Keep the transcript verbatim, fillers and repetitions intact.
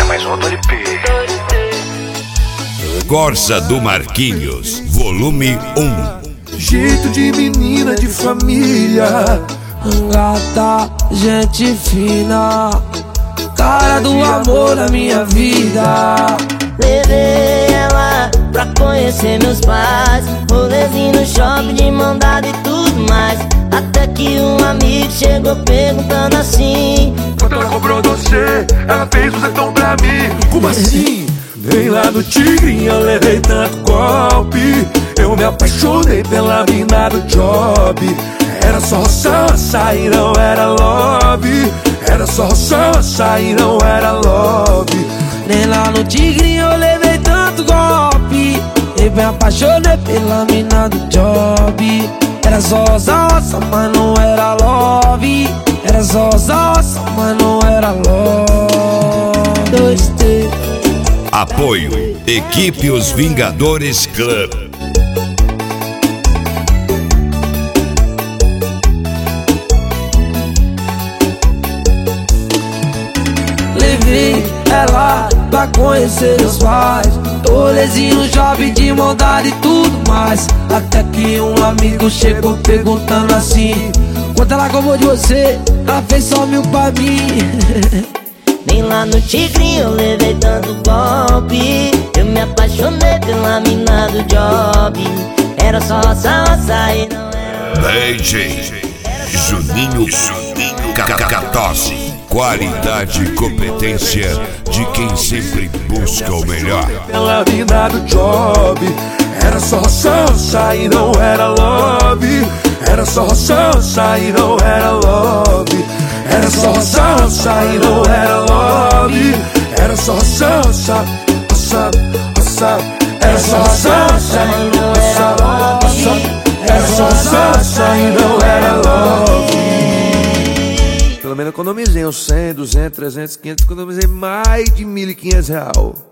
mais um do L P. Corsa do Marquinhos, volume um. Jeito de menina de família, gata, gente fina, cara do amor na minha vida. Levei ela pra conhecer meus pais, rolezinho no shopping de mão dada e tudo mais. Até que um amigo chegou perguntando assim: quando ela comprou doce, ela fez um setão pra mim. Como assim? Vem lá no Tigrinho, eu levei tanto golpe. Eu me apaixonei pela mina do job. Era só roça e não era love. Era só roça e não era love. Nem lá no Tigrinho eu levei tanto golpe. Eu me apaixonei pela mina do job. Era só roça, mas não era love. Era só roça, mas não era love. Dois T. Apoio Equipe Os Vingadores Club. Levei ela pra conhecer os pais, rolezinho, jovem de maldade e tudo mais. Até que um amigo chegou perguntando assim: quanto ela comprou de você? Ela fez só mil pra mim. nem lá no Tigrinho eu levei tanto golpe. Eu me apaixonei pela mina do job. Era só roça, roça e não era D J Juninho Juninho Catose. Qualidade e competência de quem sempre busca o melhor. Pela mina do job. Era só roça e não era love. Era só roça e não era love. Era só roça e não era love. Era só roça, roça, roça. Era só roça e não era love. Era só roça e não era love. Pelo menos economizei uns cem, duzentos, trezentos, quinhentos. Economizei mais de mil e quinhentos real.